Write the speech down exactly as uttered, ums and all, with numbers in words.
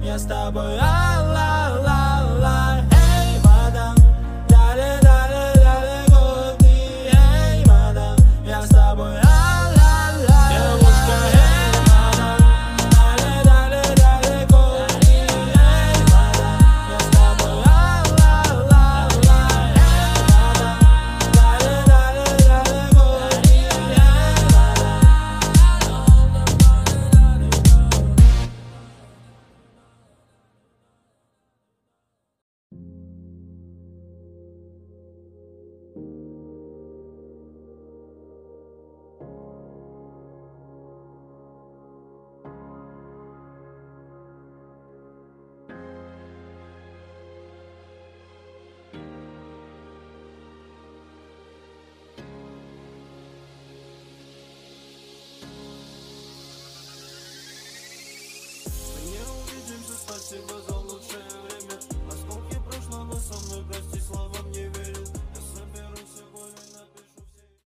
я с тобой, ла-ла-ла-ла. Эй, мадам, далее, далее, далеко ты. Эй, мадам, я с тобой, ла-ла-ла. Девушка, эй, мадам, далее, далее, далеко ты. Эй, мадам, я с тобой, ла-ла-ла-ла. Эй, мадам, далее, далее, далеко ты. Эй, мадам. Мы не увидимся, спасибо за